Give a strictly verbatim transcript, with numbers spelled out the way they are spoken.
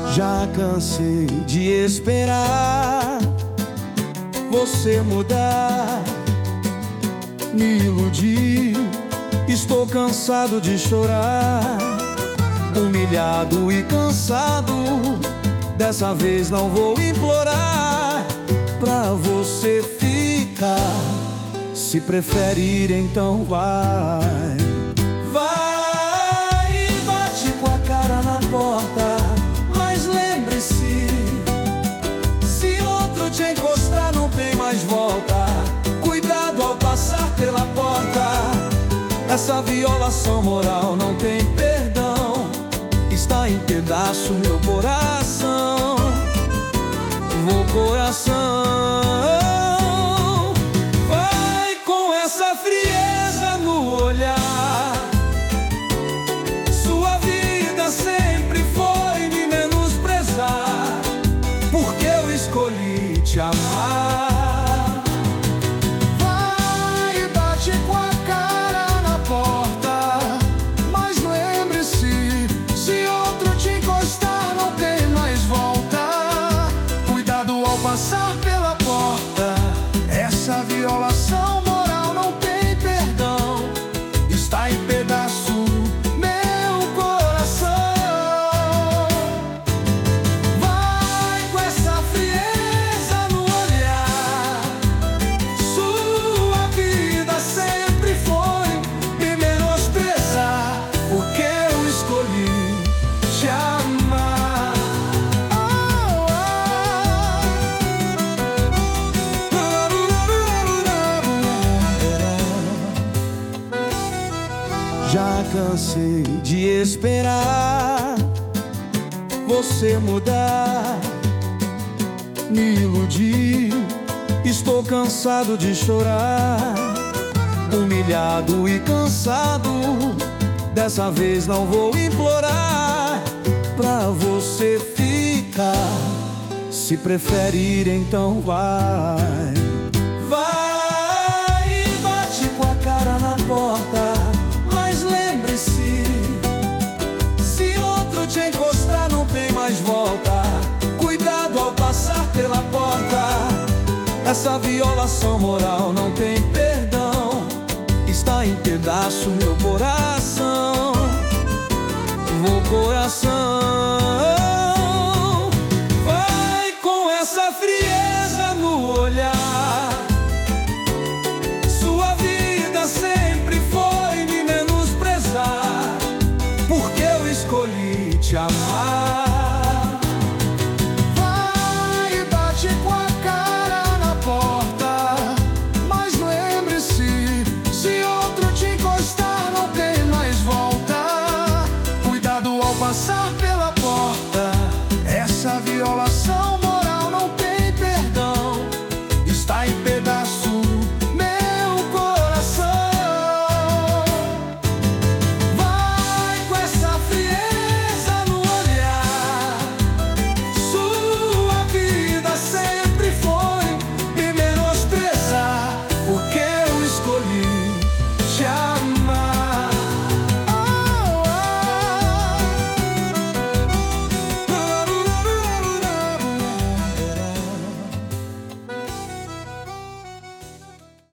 Já cansei de esperar você mudar, me iludir. Estou cansado de chorar, humilhado e cansado. Dessa vez não vou implorar pra você ficar. Se preferir, então vai. Vai e bate com a cara na porta. Mas lembre-se, se outro te encostar não tem mais volta. Cuidado ao passar pela porta. Essa violação moral não tem perdão. Está em pedaço meu coração. Vou coração. Vai com essa frieza no olhar. Sua vida sempre foi me menosprezar, porque eu escolhi te amar. Passar pela porta, essa violação moral não tem perdão. Está em pedaço meu coração. Vai com essa frieza no olhar. Sua vida sempre foi me menosprezar, porque eu escolhi te amar. Já cansei de esperar você mudar, me iludir. Estou cansado de chorar, humilhado e cansado. Dessa vez não vou implorar pra você ficar. Se preferir, então vai. Vai e bate com a cara na porta. Se encostar não tem mais volta. Cuidado ao passar pela porta. Essa violação moral não tem perdão. Está em pedaço meu coração. Vou coração. Vai com essa frieza no olhar. Sua vida sempre foi me menosprezar, porque eu escolhi te amar.